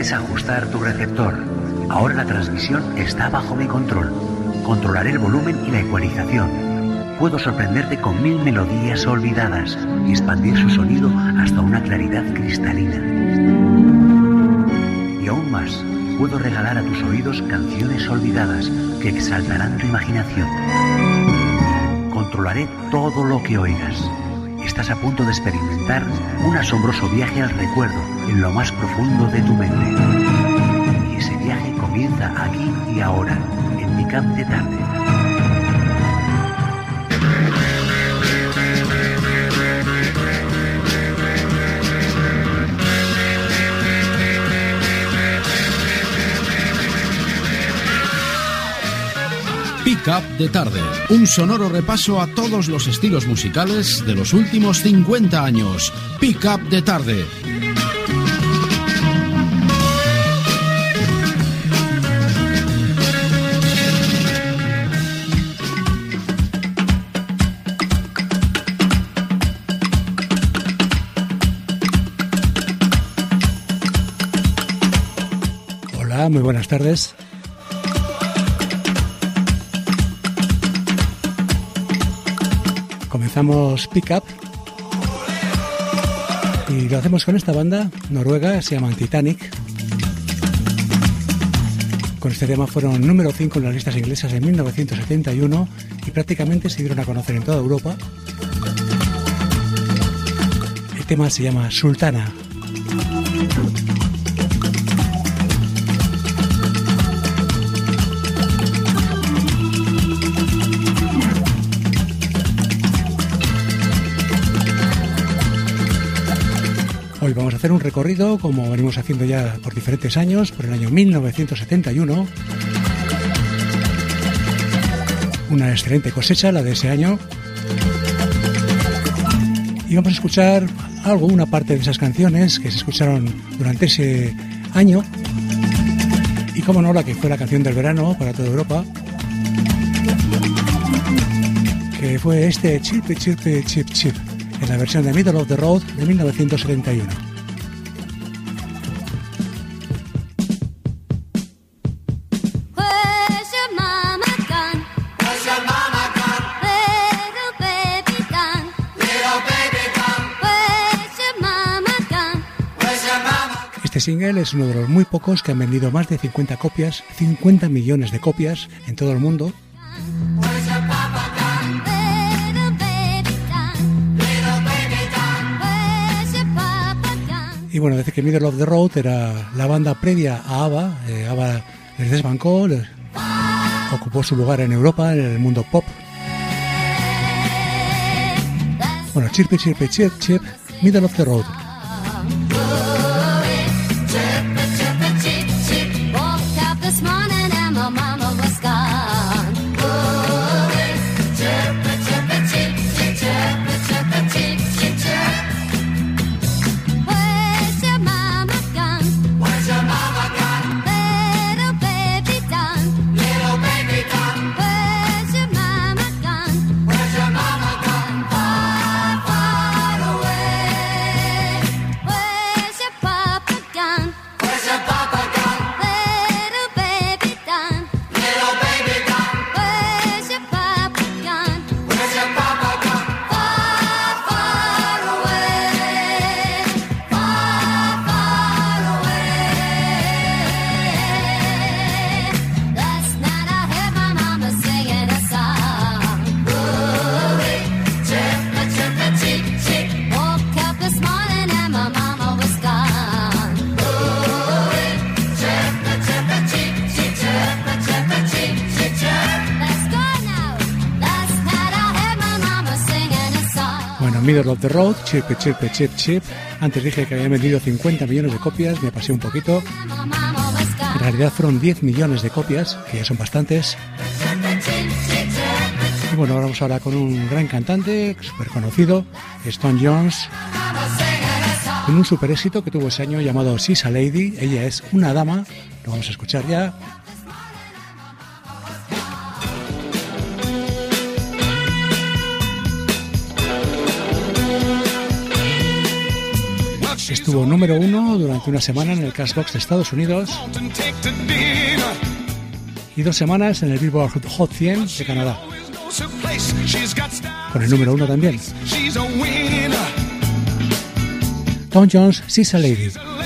desajustar tu receptor. Ahora la transmisión está bajo mi control. Controlaré el volumen y la ecualización. Puedo sorprenderte con 1000 melodías olvidadas y expandir su sonido hasta una claridad cristalina. Y aún más, puedo regalar a tus oídos canciones olvidadas que exaltarán tu imaginación. Controlaré todo lo que oigas. Estás a punto de experimentar un asombroso viaje al recuerdo en lo más profundo de tu mente. Y ese viaje comienza aquí y ahora, en Pick-up de tarde. Pick-up de tarde, un sonoro repaso a todos los estilos musicales de los últimos 50 años. Pick-up de tarde. Hola, muy buenas tardes. Comenzamos Pick-up y lo hacemos con esta banda noruega, se llaman Titanic. Con este tema fueron número 5 en las listas inglesas en 1971 y prácticamente se dieron a conocer en toda Europa. El tema se llama Sultana. Hoy vamos a hacer un recorrido, como venimos haciendo ya por diferentes años, por el año 1971. Una excelente cosecha, la de ese año. Y vamos a escuchar una parte de esas canciones que se escucharon durante ese año. Y como no, la que fue la canción del verano para toda Europa, que fue este Chirpe Chirpe Chip Chip, en la versión de Middle of the Road de 1971. Este single es uno de los muy pocos que han vendido más de 50 copias, 50 millones de copias en todo el mundo. Y bueno, desde que Middle of the Road era la banda previa a ABBA, ABBA les desbancó, ocupó su lugar en Europa, en el mundo pop. Bueno, Chirpe Chirpe Chip Chip, Middle of the Road. Middle of the Road, Chirpe Chirpe Chip Chip. Antes dije que había vendido 50 millones de copias, me pasé un poquito. En realidad fueron 10 millones de copias, que ya son bastantes. Y bueno, vamos ahora con un gran cantante, súper conocido, Stone Jones, con un super éxito que tuvo ese año llamado She's a Lady. Ella es una dama, lo vamos a escuchar ya. Estuvo número 1 durante una semana en el Cashbox de Estados Unidos y 2 semanas en el Billboard Hot 100 de Canadá, con el número 1 también. Tom Jones, She's a Lady.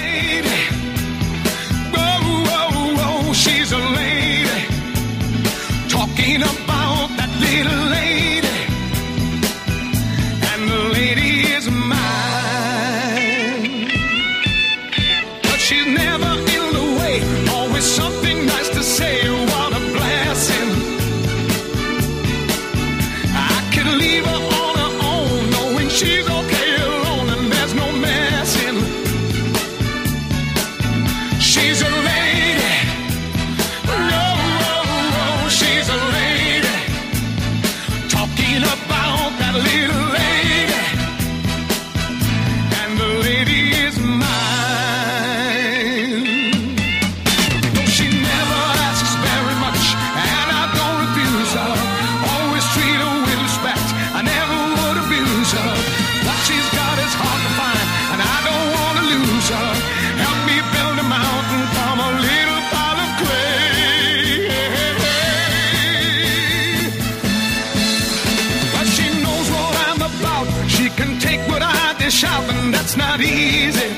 She's a lady, talking about that little lady, and the lady is mine. But she's never in the way, always something nice to say. What a blessing! I could leave her on her own, knowing she's okay alone, and there's no messing. She's a lady. Little lady, and the lady is mine. Though she never asks very much, and I don't refuse her. Always treat her with respect, I never would abuse her. What she's got is hard to find, and I don't want to lose her. Help me build a mountain from a little pile of clay. She can take what I dish out, and that's not easy.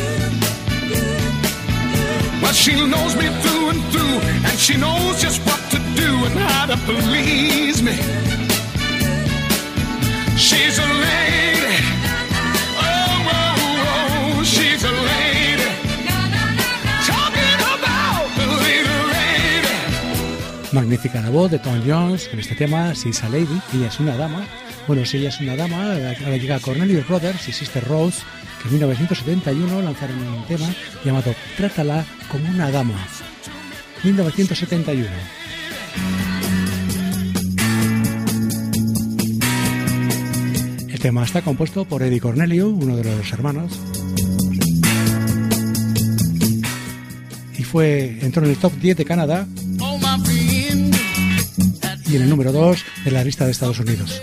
But she knows me through and through, and she knows just what to do and how to please me. She's a lady. Oh, oh, oh, she's a lady. Talking about the little lady. Magnífica la voz de Tom Jones en este tema, She's a Lady. Ella es una dama. Bueno, si ella es una dama, ahora llega Cornelius Brothers y Sister Rose, que en 1971 lanzaron un tema llamado Trátala como una dama. 1971. El tema está compuesto por Eddie Corneliu, uno de los hermanos, y entró en el top 10 de Canadá y en el número 2 de la lista de Estados Unidos.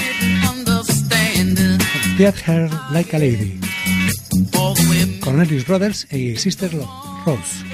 Treat Her Like a Lady, Cornelius Brothers y Sister Rose.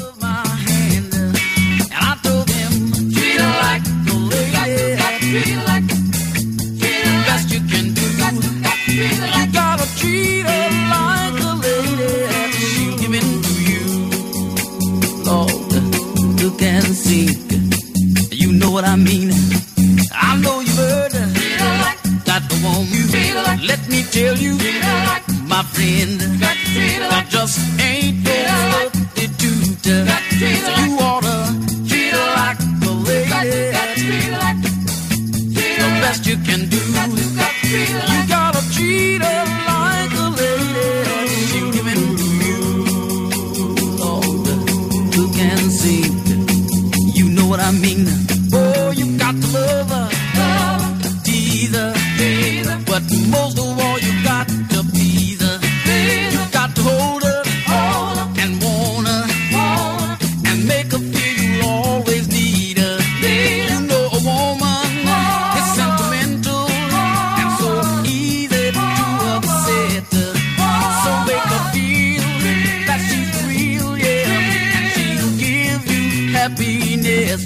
You know what I mean? I know you've heard that the woman. Let me tell you, my friend, that just ain't no substitute. So you oughta treat her like a lady. The best you can do. You gotta treat her like a lady. She'll give it to you. Lord, who can sing? You know what I mean? Oh, you got to love her, tease her, but most of all you got to please her. You got to hold her and want her and make her feel you always need her. You know a woman is sentimental and so easy to upset her. So make her feel that she's real, yeah, and she'll give you happiness.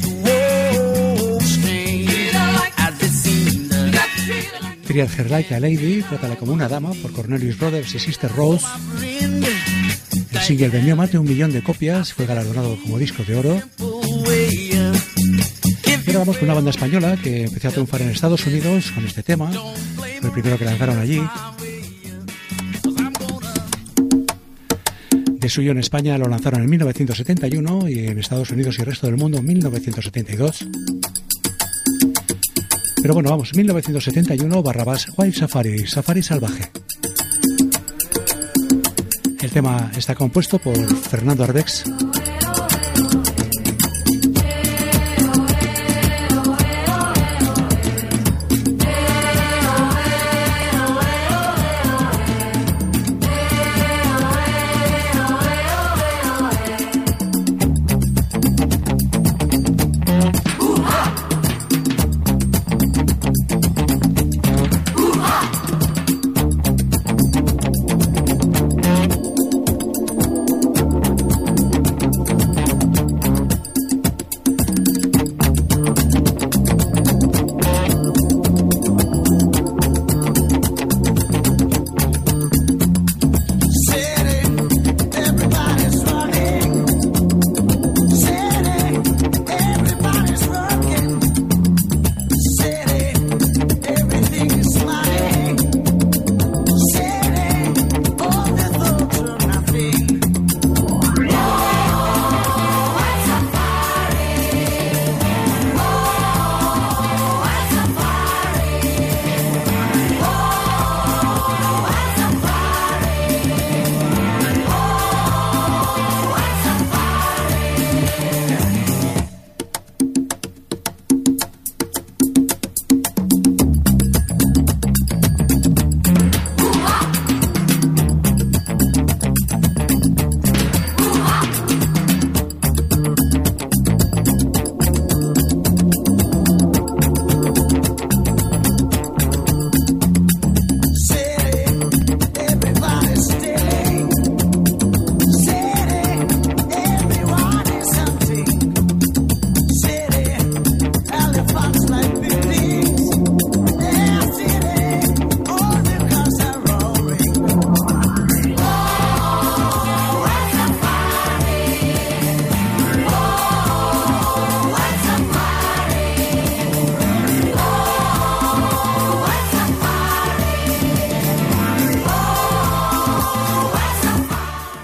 Treat Her Like a Lady, Trátala como una dama, por Cornelius Brothers y Sister Rose. El single vendió más de 1 millón de copias, fue galardonado como disco de oro. Y ahora vamos con una banda española que empezó a triunfar en Estados Unidos con este tema. Fue el primero que lanzaron allí. De suyo en España lo lanzaron en 1971 y en Estados Unidos y el resto del mundo en 1972. Pero bueno, vamos, 1971, Barrabás, Wild Safari, Safari Salvaje. El tema está compuesto por Fernando Arbex.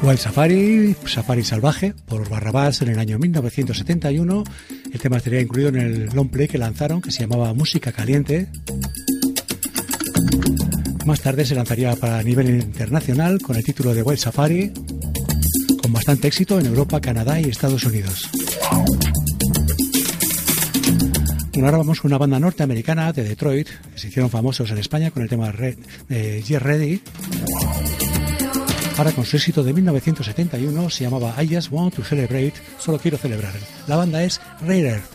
Wild Safari, Safari Salvaje, por Barrabás en el año 1971. El tema estaría incluido en el long play que lanzaron, que se llamaba Música Caliente. Más tarde se lanzaría para nivel internacional con el título de Wild Safari, con bastante éxito en Europa, Canadá y Estados Unidos. Bueno, ahora vamos con una banda norteamericana de Detroit, que se hicieron famosos en España con el tema Get Ready. Ahora con su éxito de 1971 se llamaba I Just Want to Celebrate, solo quiero celebrar. La banda es Rare Earth.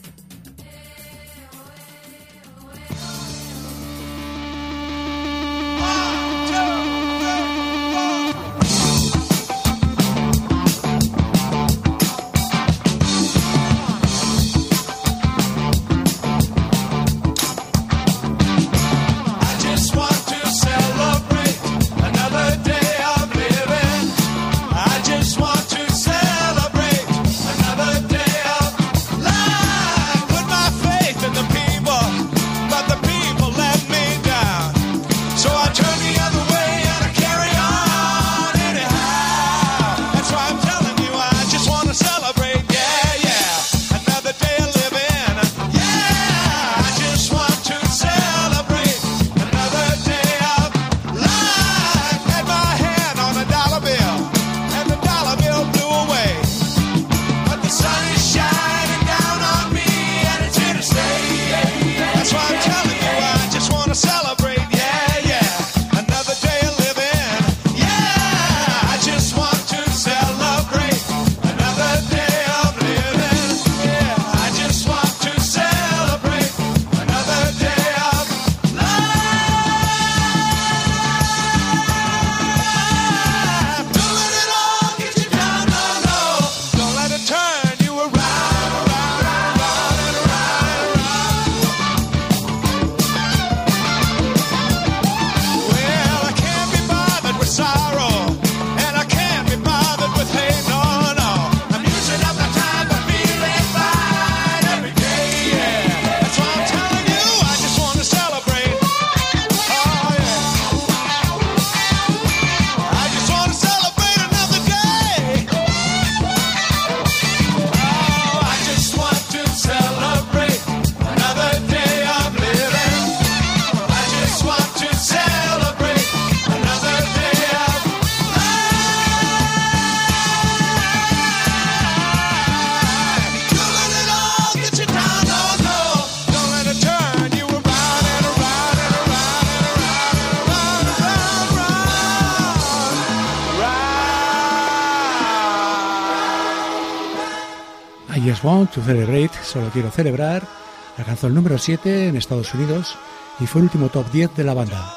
I Just Want to Celebrate, solo quiero celebrar, alcanzó el número 7 en Estados Unidos y fue el último top 10 de la banda.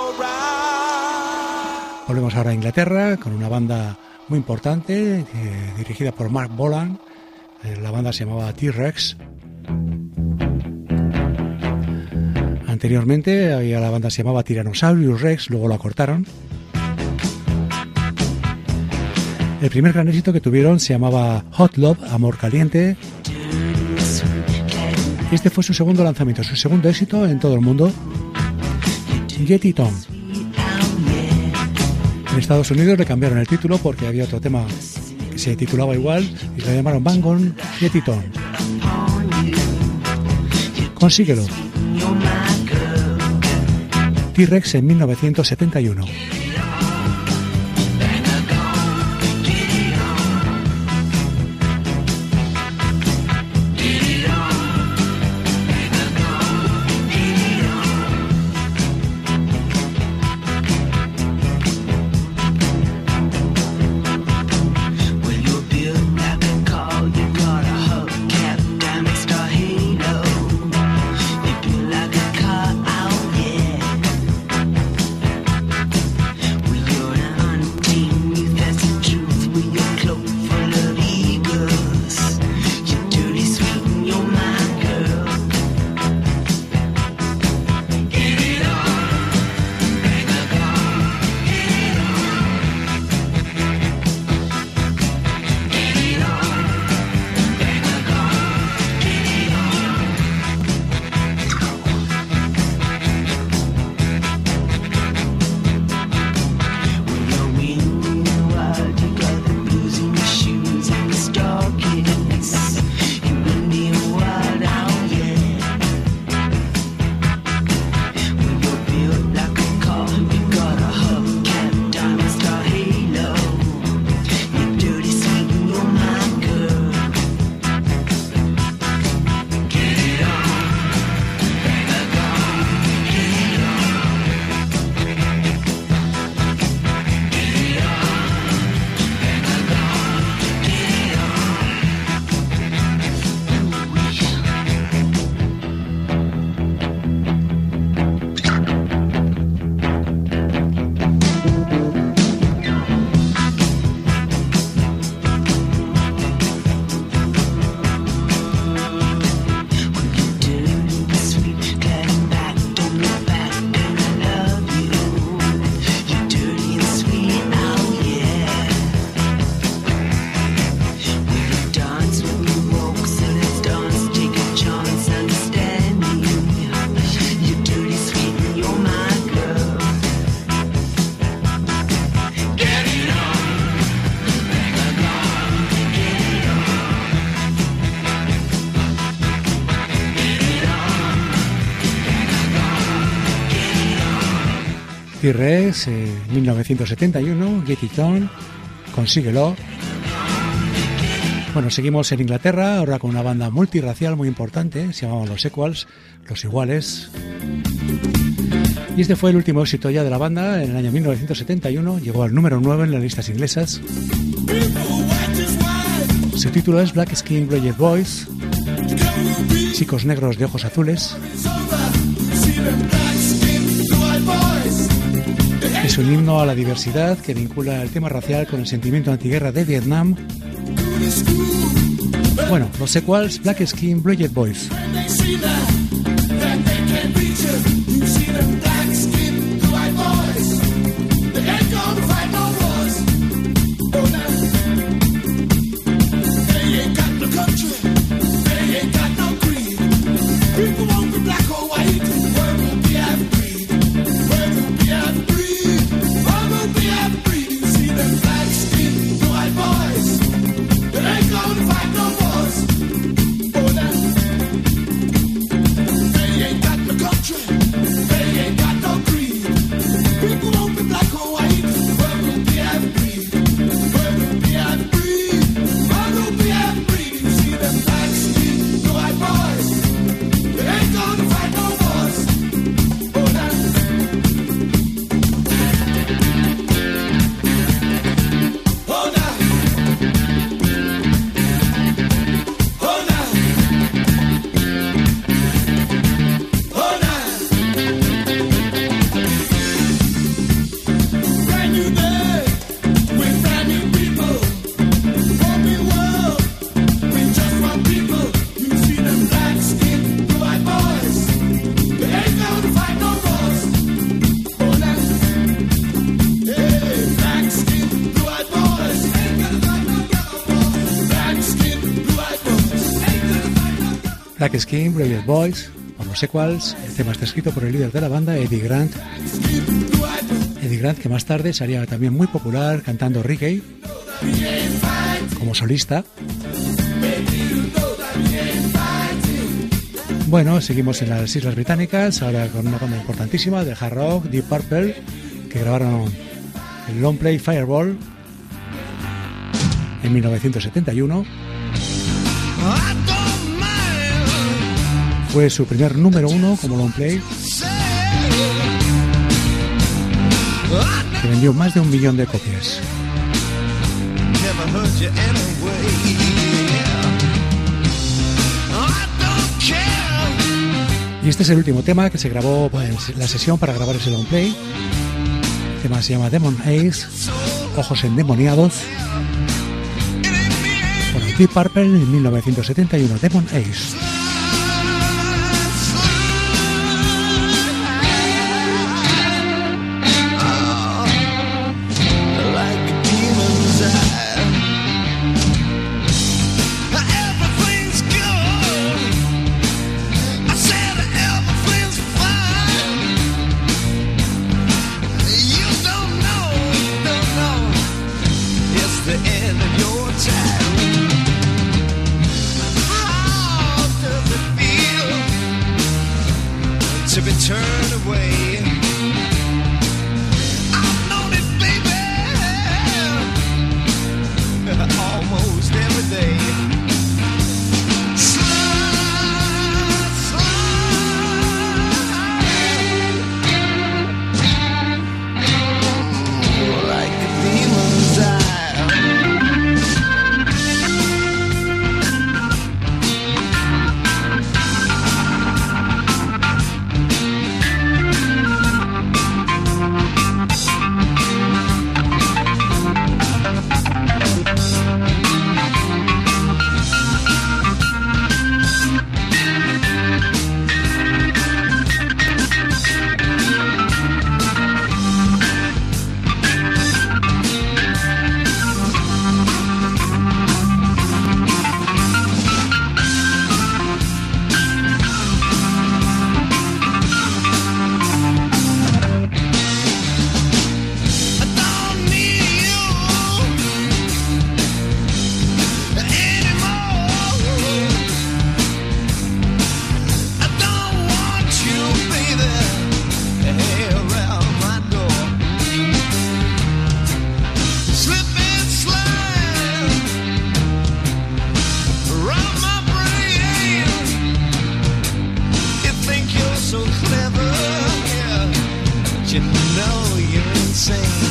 Volvemos ahora a Inglaterra con una banda muy importante dirigida por Mark Bolan. La banda se llamaba T-Rex. Anteriormente la banda se llamaba Tyrannosaurus Rex, luego la cortaron. El primer gran éxito que tuvieron se llamaba Hot Love, Amor Caliente. Este fue su segundo lanzamiento, su segundo éxito en todo el mundo. Get It On. En Estados Unidos le cambiaron el título porque había otro tema que se titulaba igual y lo llamaron Bang On Get It On. Consíguelo. T-Rex en 1971. T-Rex, 1971, Get It On, Consíguelo. Bueno, seguimos en Inglaterra, ahora con una banda multirracial muy importante, se llamaban los Equals, los Iguales. Y este fue el último éxito ya de la banda en el año 1971, llegó al número 9 en las listas inglesas. Su título es Black Skin Blue Boys, chicos negros de ojos azules. Es un himno a la diversidad que vincula el tema racial con el sentimiento antiguerra de Vietnam. Bueno, los Equals, Black Skin Blue Boys. Black Skin, Brilliant Boys, por los Equals. El tema está escrito por el líder de la banda, Eddie Grant. Eddie Grant, que más tarde sería también muy popular cantando reggae como solista. Bueno, seguimos en las Islas Británicas, ahora con una banda importantísima de hard rock, Deep Purple, que grabaron el long play Fireball en 1971. Fue su primer número 1 como long play, que vendió más de 1 millón de copias. Y este es el último tema que se grabó en la sesión para grabar ese long play. El tema se llama Demon Eyes, ojos endemoniados. Bueno, Deep Purple en 1971, Demon Eyes. The end of your time. Oh, know you're insane.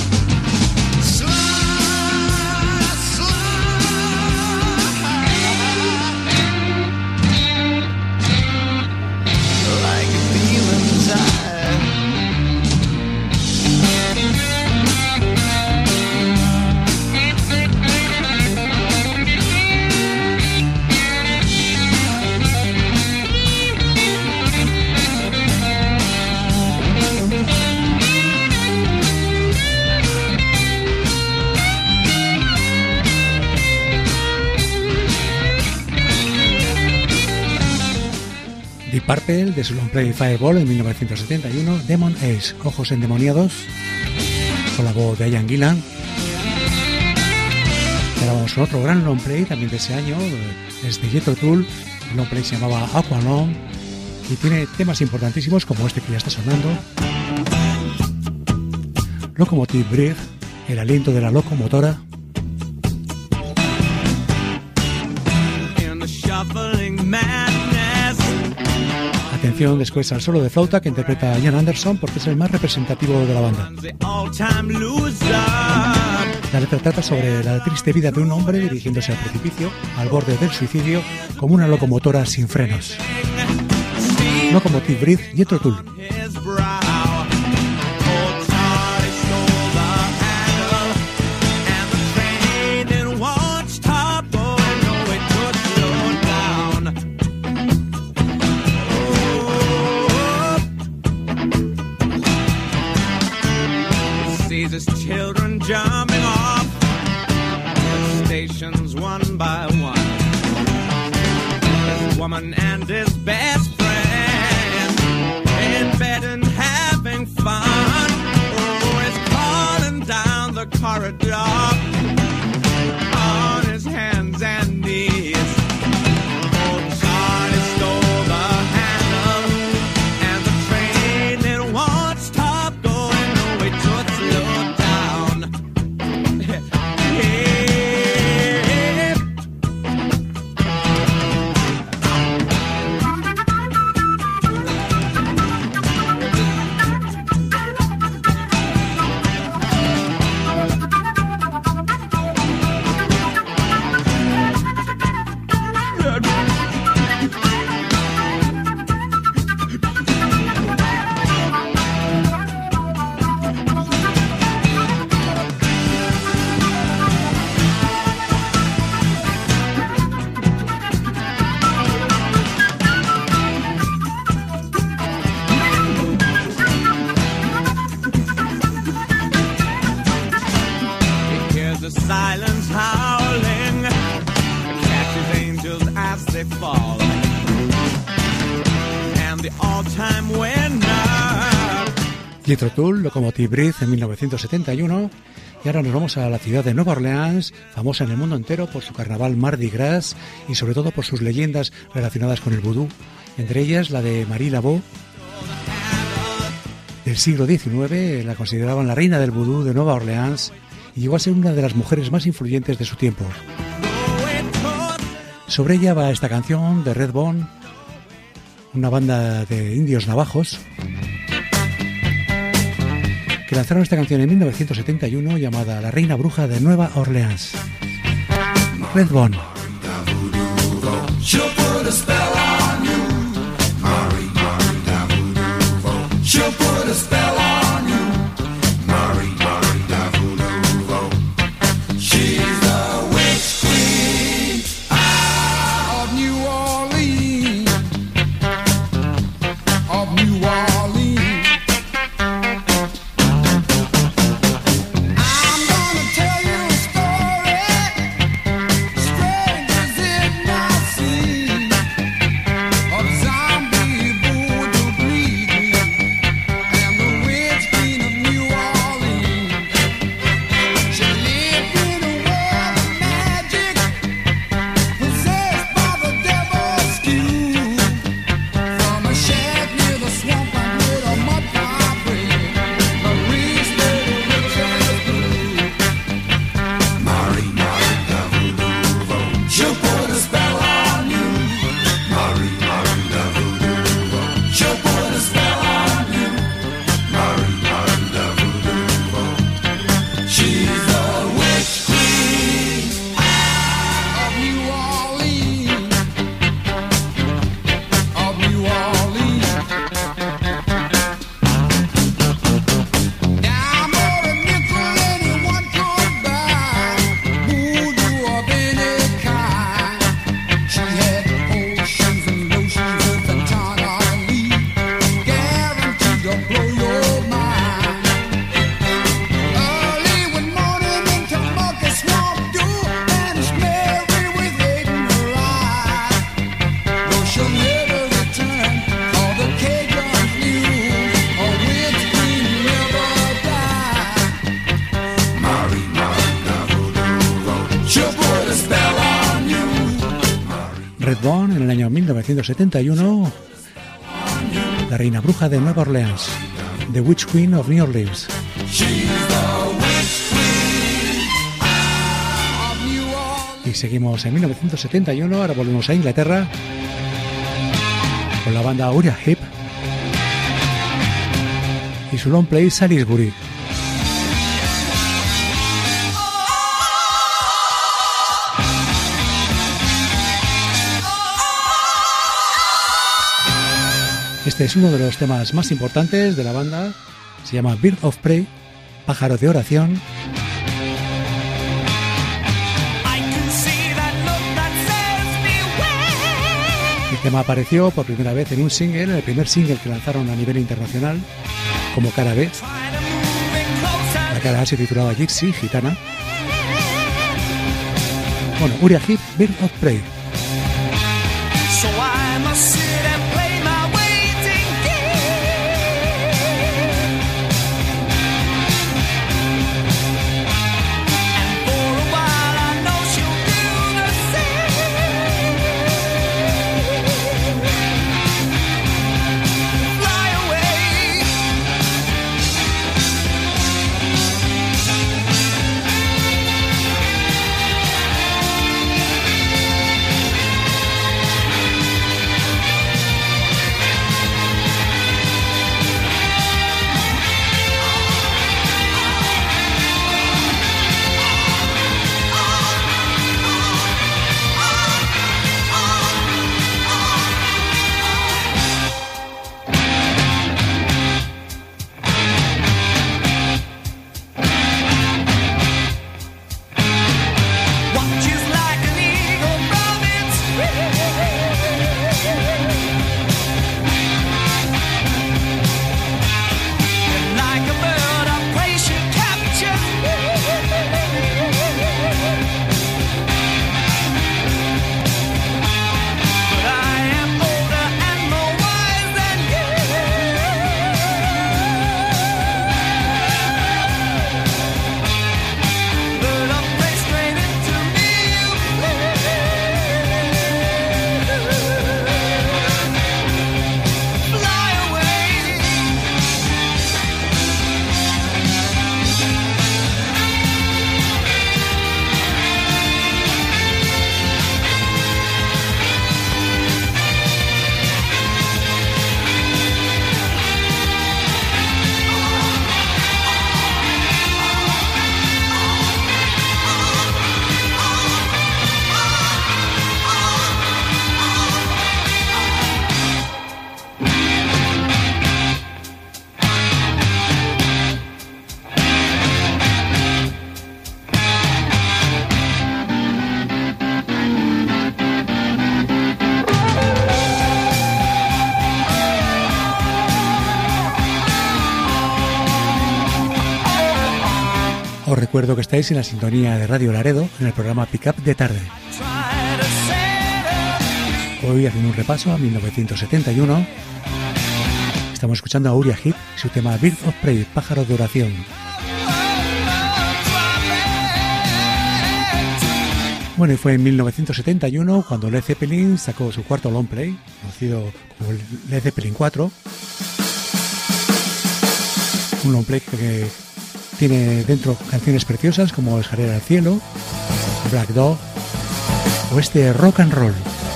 Deep Purple, de su long play Fireball en 1971, Demon Ace, Ojos Endemoniados, con la voz de Ian Gillan. Y ahora vamos con otro gran long play también de ese año, es de Jethro Tull. El long play se llamaba Aqualung y tiene temas importantísimos como este que ya está sonando, Locomotive Breath, el aliento de la locomotora. Atención después al solo de flauta que interpreta Ian Anderson porque es el más representativo de la banda. La letra trata sobre la triste vida de un hombre dirigiéndose al precipicio, al borde del suicidio, como una locomotora sin frenos. Locomotive Breath, Jethro Tull. His children jumping off the stations one by one. His woman and his best friend in bed and having fun. Oh, he's crawling down the corridor on his hands and knees. Oh, Charlie stole the handle and the train it won't stop going. No, it took slow. Jethro Tull, Locomotive Breath en 1971. Y ahora nos vamos a la ciudad de Nueva Orleans, famosa en el mundo entero por su carnaval Mardi Gras y sobre todo por sus leyendas relacionadas con el vudú, entre ellas la de Marie Laveau. Del siglo XIX, la consideraban la reina del vudú de Nueva Orleans y llegó a ser una de las mujeres más influyentes de su tiempo. Sobre ella va esta canción de Redbone, una banda de indios navajos que lanzaron esta canción en 1971 llamada La Reina Bruja de Nueva Orleans. Redbone. Redbone en el año 1971, la reina bruja de Nueva Orleans, The Witch Queen of New Orleans. Y seguimos en 1971, ahora volvemos a Inglaterra con la banda Uriah Heep y su long play Salisbury. Este es uno de los temas más importantes de la banda, se llama Bird of Prey, pájaro de oración. El tema apareció por primera vez en un single, el primer single que lanzaron a nivel internacional, como cara B. La cara A se titulaba Gypsy, gitana. Bueno, Uriah Heep, Bird of Prey. Os recuerdo que estáis en la sintonía de Radio Laredo en el programa Pick Up de Tarde. Hoy haciendo un repaso a 1971. Estamos escuchando a Uriah Heep y su tema Bird of Prey, pájaro de oración. Bueno, y fue en 1971 cuando Led Zeppelin sacó su cuarto long play, conocido como Led Zeppelin 4. Un long play que tiene dentro canciones preciosas como Escalera al cielo, Black Dog o este Rock and Roll.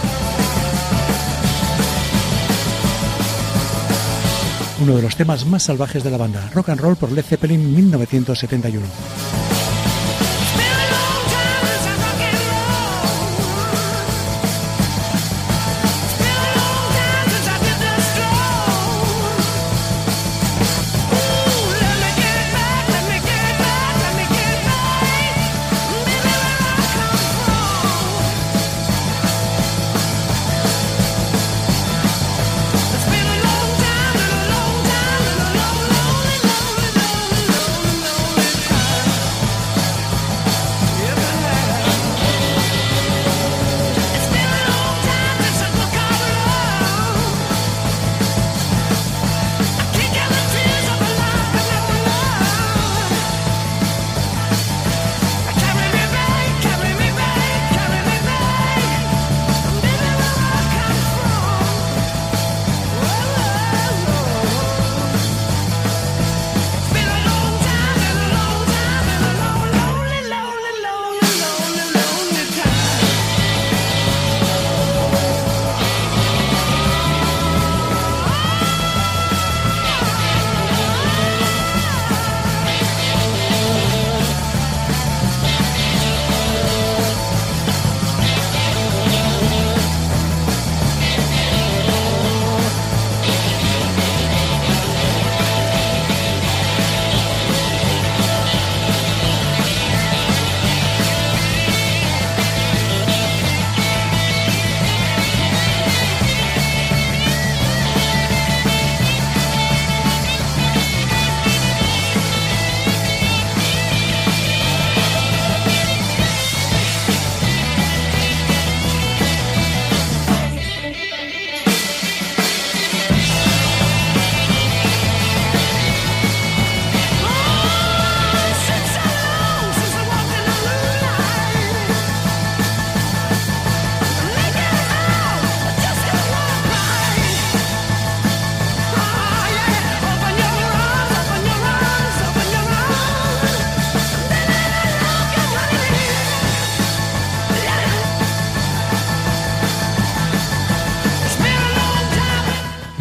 Uno de los temas más salvajes de la banda, Rock and Roll por Led Zeppelin 1971.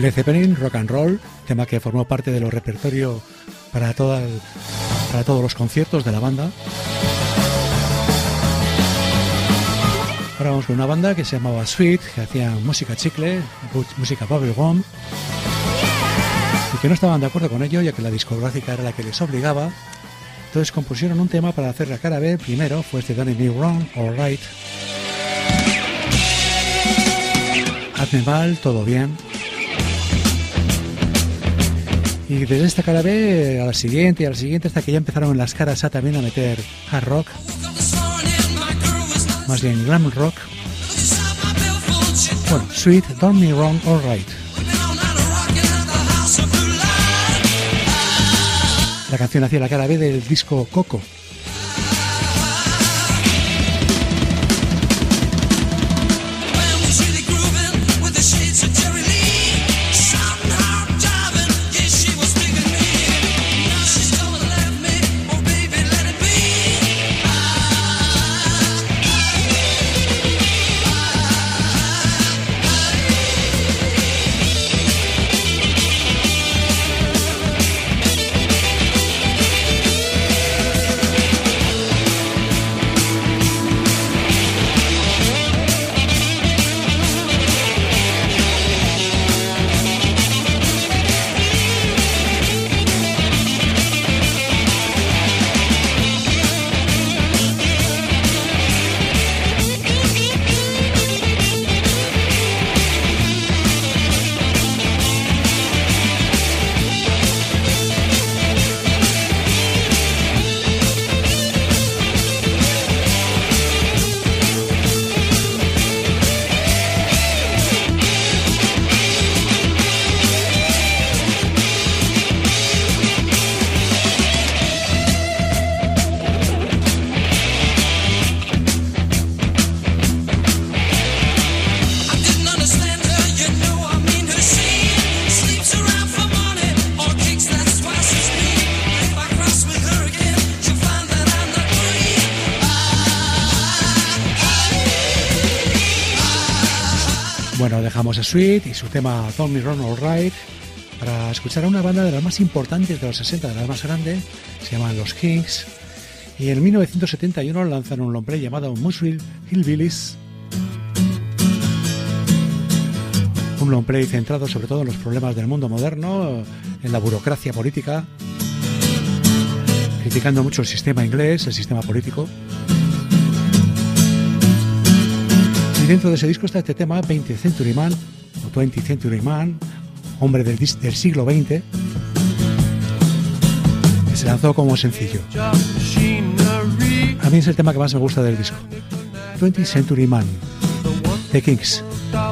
Led Zeppelin, Rock and Roll, tema que formó parte de los repertorios para todos los conciertos de la banda. Ahora vamos con una banda que se llamaba Sweet, que hacía música chicle, música bubblegum, y que no estaban de acuerdo con ello, ya que la discográfica era la que les obligaba. Entonces compusieron un tema para hacer la cara B. Primero fue este Don't Me Wrong, Alright. Hazme mal, todo bien. Y desde esta cara B a la siguiente, hasta que ya empezaron en las caras A también a meter hard rock, más bien glam rock. Bueno, Sweet, Don't Me Wrong, Alright. La canción hacía la cara B del disco Coco. Bueno, dejamos a Sweet y su tema Don't Me Wrong, Alright para escuchar a una banda de las más importantes de los 60, de las más grandes. Se llaman los Kings, y en 1971 lanzan un long play llamado Muswell Hillbillies, un long play centrado sobre todo en los problemas del mundo moderno, en la burocracia política, criticando mucho el sistema inglés, el sistema político. Y dentro de ese disco está este tema, 20th Century Man, o 20th Century Man, hombre del siglo XX, que se lanzó como sencillo. A mí es el tema que más me gusta del disco, 20th Century Man, The Kings.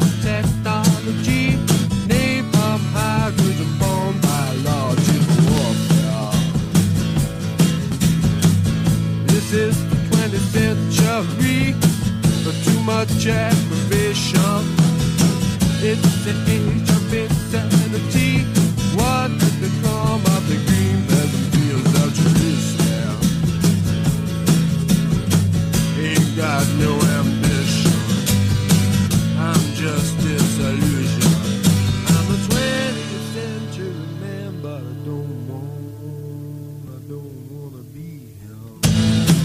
This is the 20th century. Too much aggravation. It's the age of insanity. What did become of the green peasant fields of Jerusalem? Ain't got no ambition. I'm just disillusion. I'm a 20th century man, but I don't wanna be him.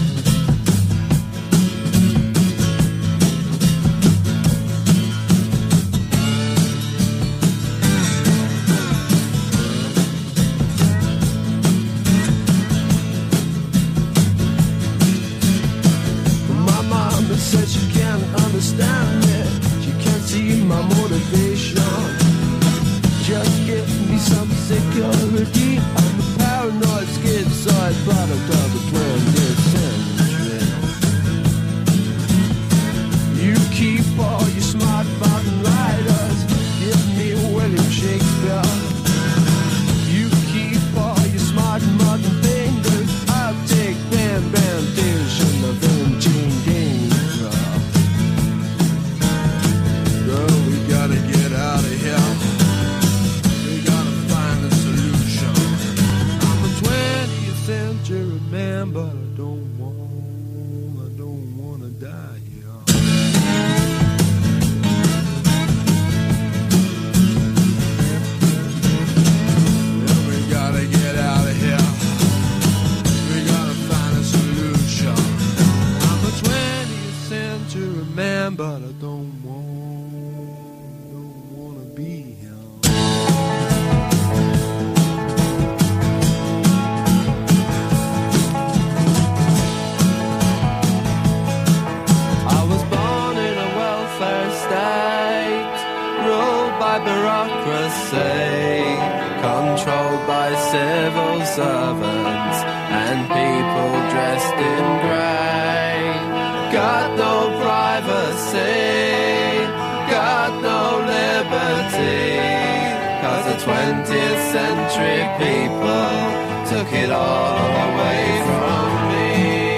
Said she can't understand me. She can't see my motivation. Just give me some security. I'm a paranoid schizoid product of the 20th century. You keep all your smart button writers. Give me William Shakespeare. You keep all your smart modern fingers. I'll take Bandition of Engine Game. Girl, we gotta get out of here. We gotta find a solution. I'm a 20th century man, but I don't wanna die here. but I don't wanna be him. I was born in a welfare state, ruled by bureaucracy, controlled by civil servants and people dressed in grey. Got no privacy, got no liberty, 'cause the 20th century people took it all away from me.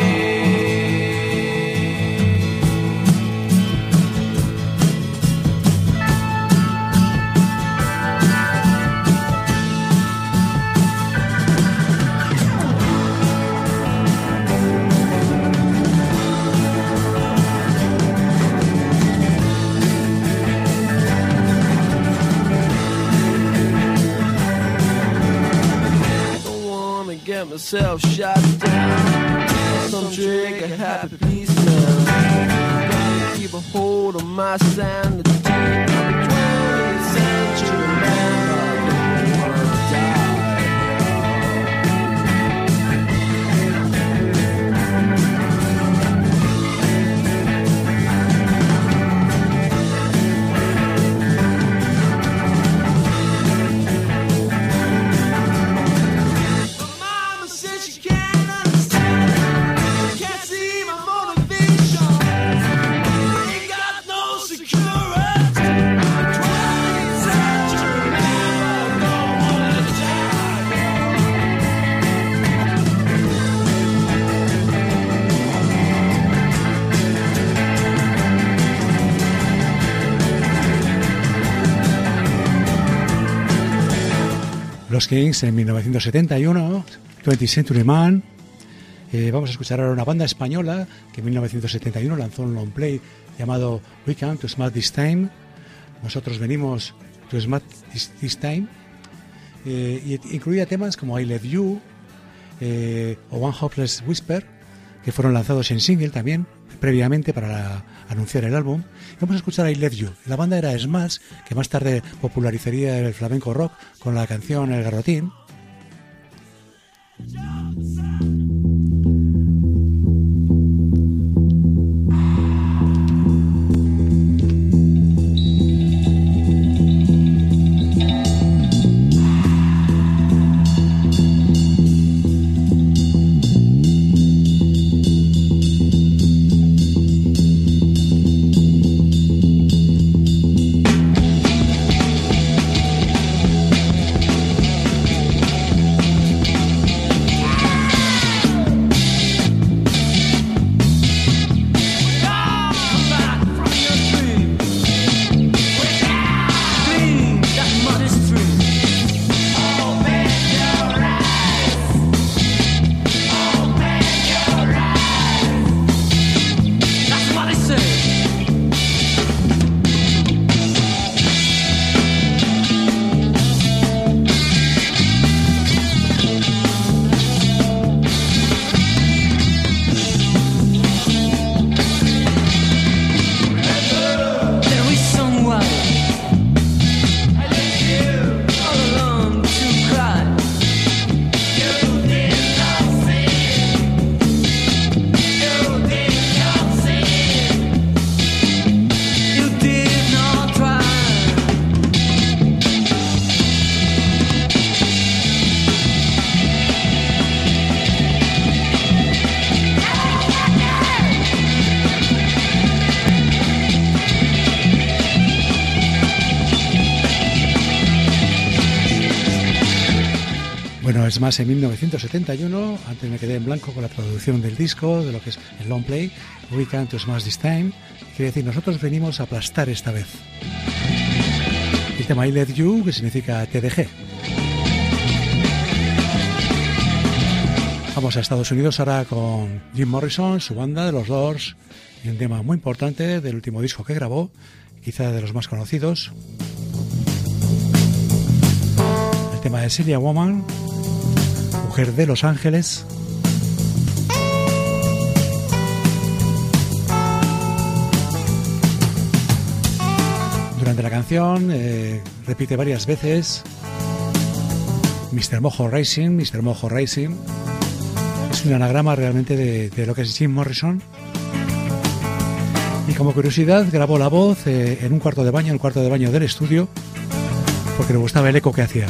Get myself shot down, some drink a happy peace now. Gotta keep a hold on my sanity. 20th century man, I don't wanna die. Los Kings en 1971, 20th Century Man. Vamos a escuchar ahora una banda española que en 1971 lanzó un long play llamado We Come to Smart This Time. Nosotros venimos to Smart This Time. Y incluía temas como I Love You o One Hopeless Whisper, que fueron lanzados en single también previamente para anunciar el álbum. Vamos a escuchar I Love You. La banda era Smash, que más tarde popularizaría el flamenco rock con la canción El Garrotín. Es más, en 1971, antes me quedé en blanco con la traducción del disco, de lo que es el long play, We Come to Smash This Time, quiere decir, nosotros venimos a aplastar esta vez. El tema I Love You, que significa TDG. Vamos a Estados Unidos ahora con Jim Morrison, su banda de los Doors, y un tema muy importante del último disco que grabó, quizá de los más conocidos. El tema de Celia Woman, Mujer de Los Ángeles. Durante la canción repite varias veces Mr. Mojo Racing, Mr. Mojo Racing. Es un anagrama realmente de lo que es Jim Morrison. Y como curiosidad, grabó la voz en un cuarto de baño, el cuarto de baño del estudio, porque le gustaba el eco que hacía.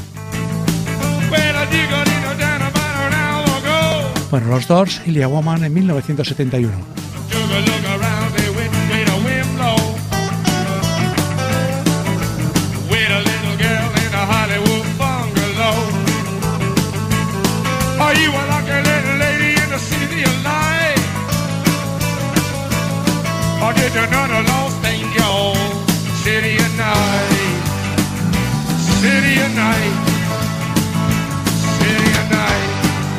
Bueno, los Doors, Ilya Woman en 1971. Are you a lucky little lady in the city of light? Or did you know the lost angel? City of night, city of night, city of night,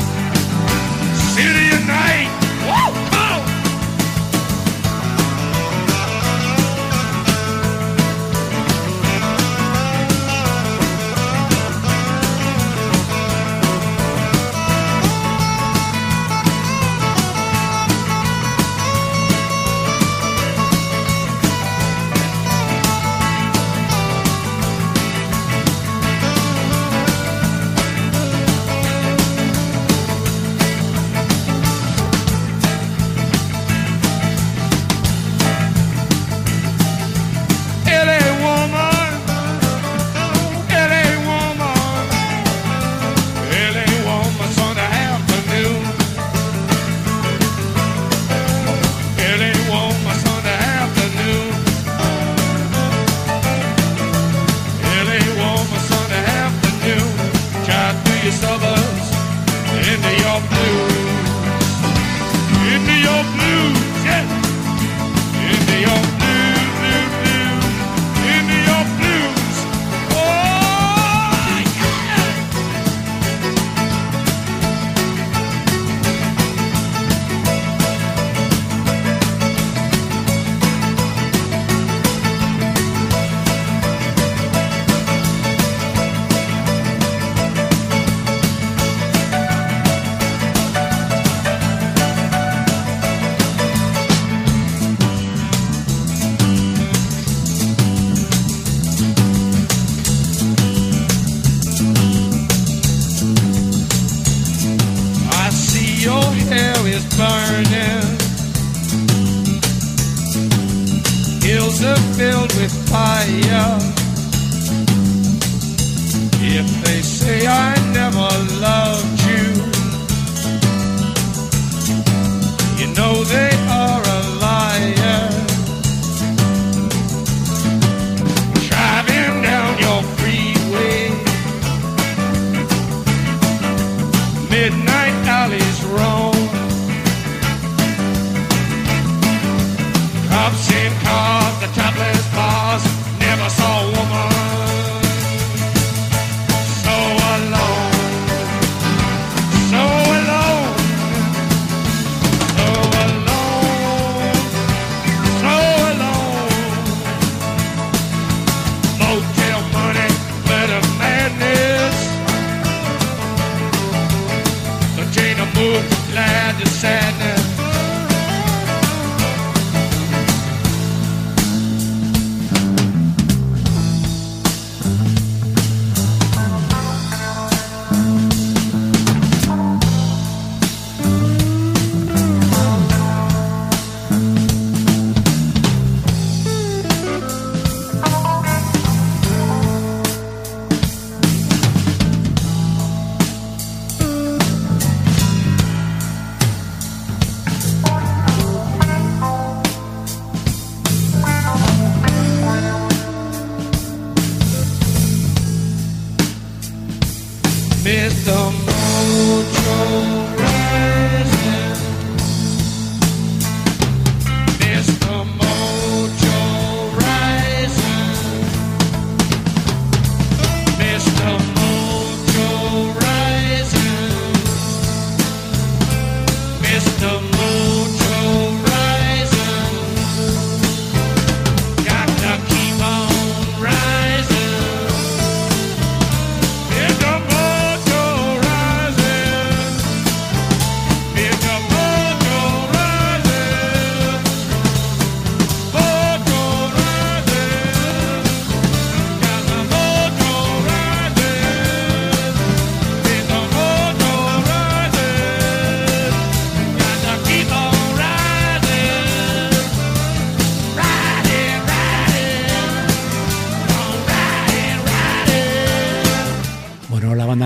city of night. Woo! Oh!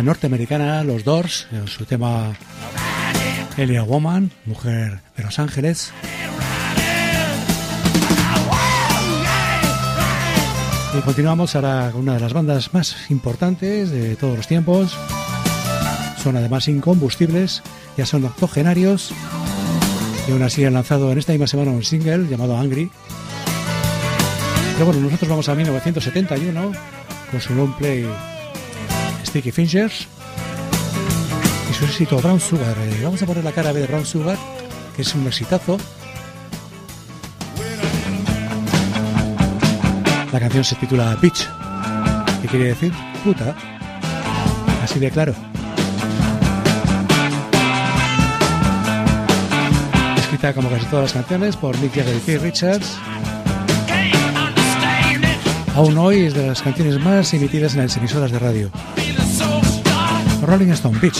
norteamericana, los Doors, en su tema Elia Woman, mujer de Los Ángeles. Y continuamos ahora con una de las bandas más importantes de todos los tiempos. Son además incombustibles, ya son octogenarios y aún así han lanzado en esta misma semana un single llamado Angry. Pero bueno, nosotros vamos a 1971 con su long play Sticky Fingers y su éxito Brown Sugar. Vamos a poner la cara B de Brown Sugar, que es un exitazo. La canción se titula Bitch, que quiere decir puta, así de claro. Escrita como casi todas las canciones por Mick Jagger y Keith Richards. Aún hoy es de las canciones más emitidas en las emisoras de radio. Rolling Stone, Bitch.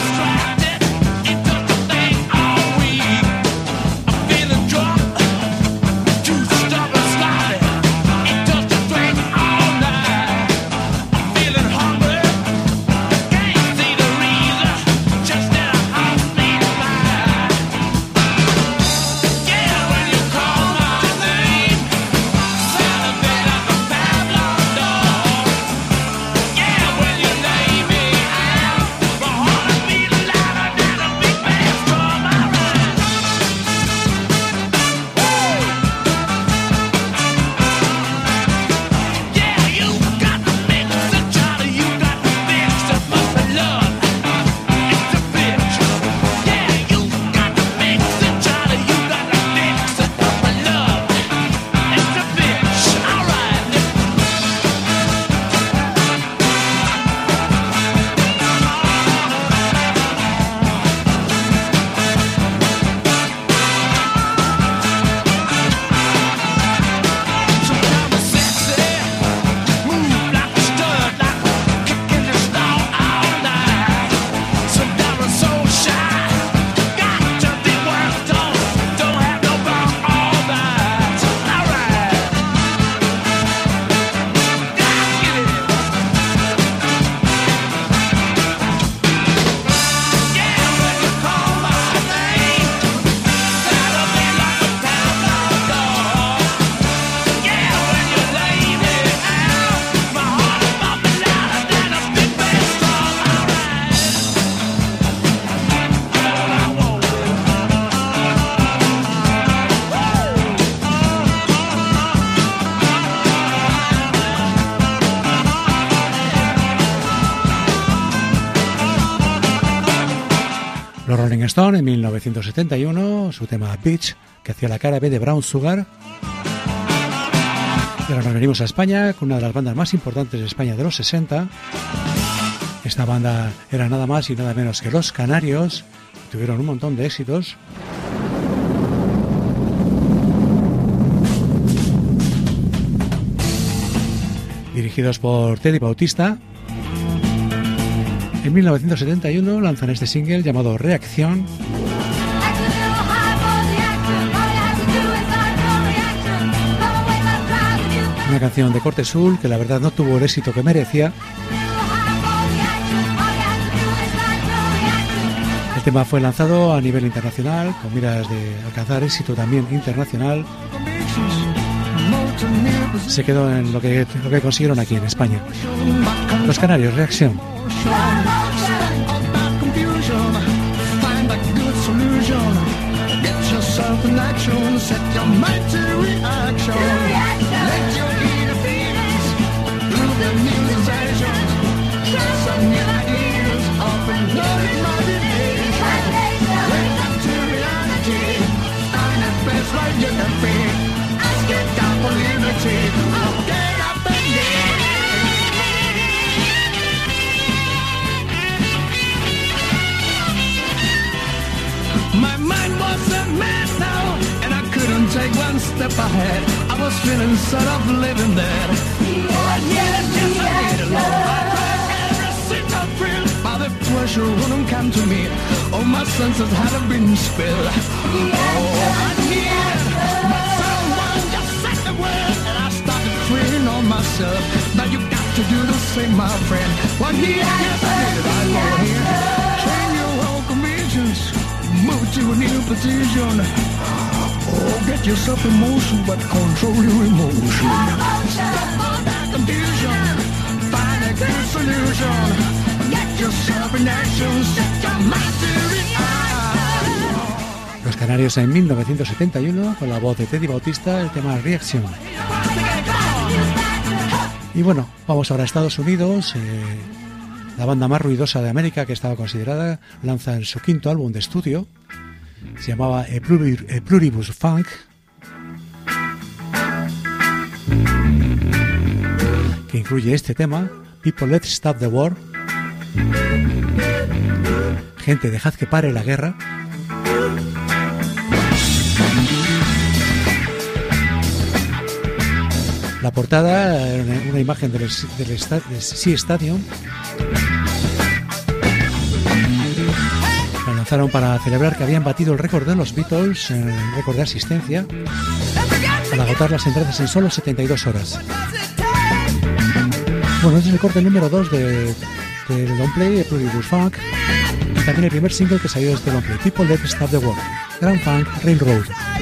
Los Rolling Stone en 1971, su tema Bitch, que hacía la cara B de Brown Sugar. Y ahora nos venimos a España con una de las bandas más importantes de España de los 60. Esta banda era nada más y nada menos que Los Canarios. Tuvieron un montón de éxitos. Dirigidos por Teddy Bautista. En 1971 lanzan este single llamado Reacción. Una canción de corte soul que la verdad no tuvo el éxito que merecía. El tema fue lanzado a nivel internacional con miras de alcanzar éxito también internacional. Se quedó en lo que consiguieron aquí en España. Los Canarios, Reacción. My mind was a mess now, and I couldn't take one step ahead. I was feeling sort of living there. The pressure wouldn't come to me. All my senses had been spilled. I needed my someone just said the word, and I started feeling on myself. Now you got to do the same, my friend. What he has said, I go ahead. Change your own convictions, move to a new position. Oh, get yourself in motion, but control your emotion. Stop all that confusion, find a good solution. Get yourself in action, set your mind to react. Los Canarios en 1971, con la voz de Teddy Bautista, el tema Reaction. Y bueno, vamos ahora a Estados Unidos. La banda más ruidosa de América que estaba considerada lanza en su quinto álbum de estudio. Se llamaba A Pluribus Funk. Que incluye este tema, People Let's Stop the War. Gente, dejad que pare la guerra. La portada era una imagen del Sea Stadium. La lanzaron para celebrar que habían batido el récord de los Beatles, el récord de asistencia, al agotar las entradas en solo 72 horas. Bueno, este es el corte número 2 del longplay de Pluribus Funk, y también el primer single que salió de este longplay, People Let's Stop the War, Grand Funk Railroad.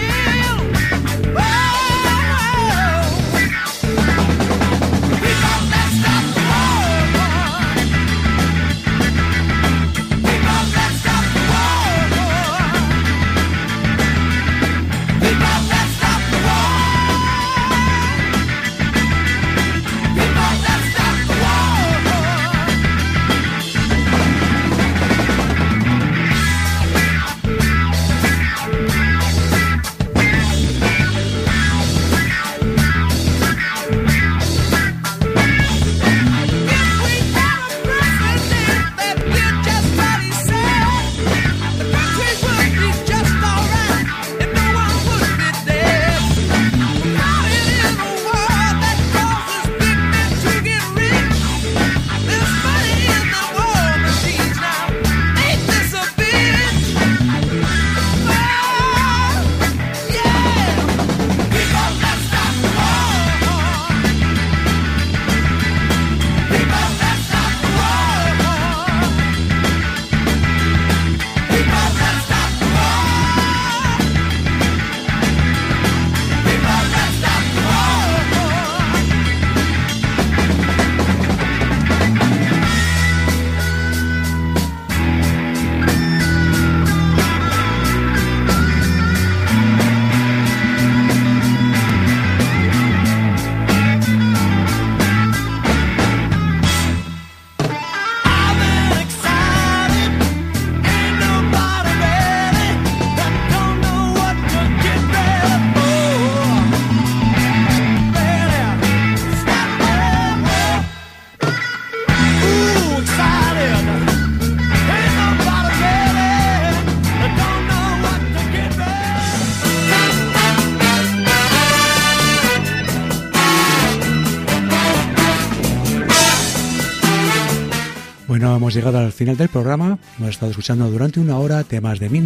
Bueno, hemos llegado al final del programa. Hemos estado escuchando durante una hora temas de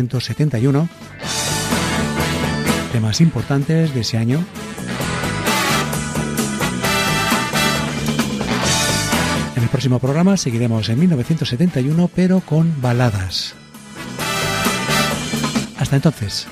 1971, temas importantes de ese año. En el próximo programa seguiremos en 1971, pero con baladas. Hasta entonces.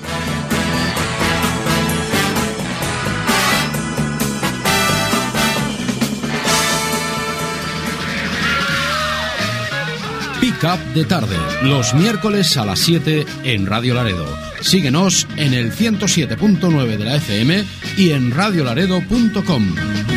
Pick Up de tarde, los miércoles a las 7 en Radio Laredo. Síguenos en el 107.9 de la FM y en radiolaredo.com.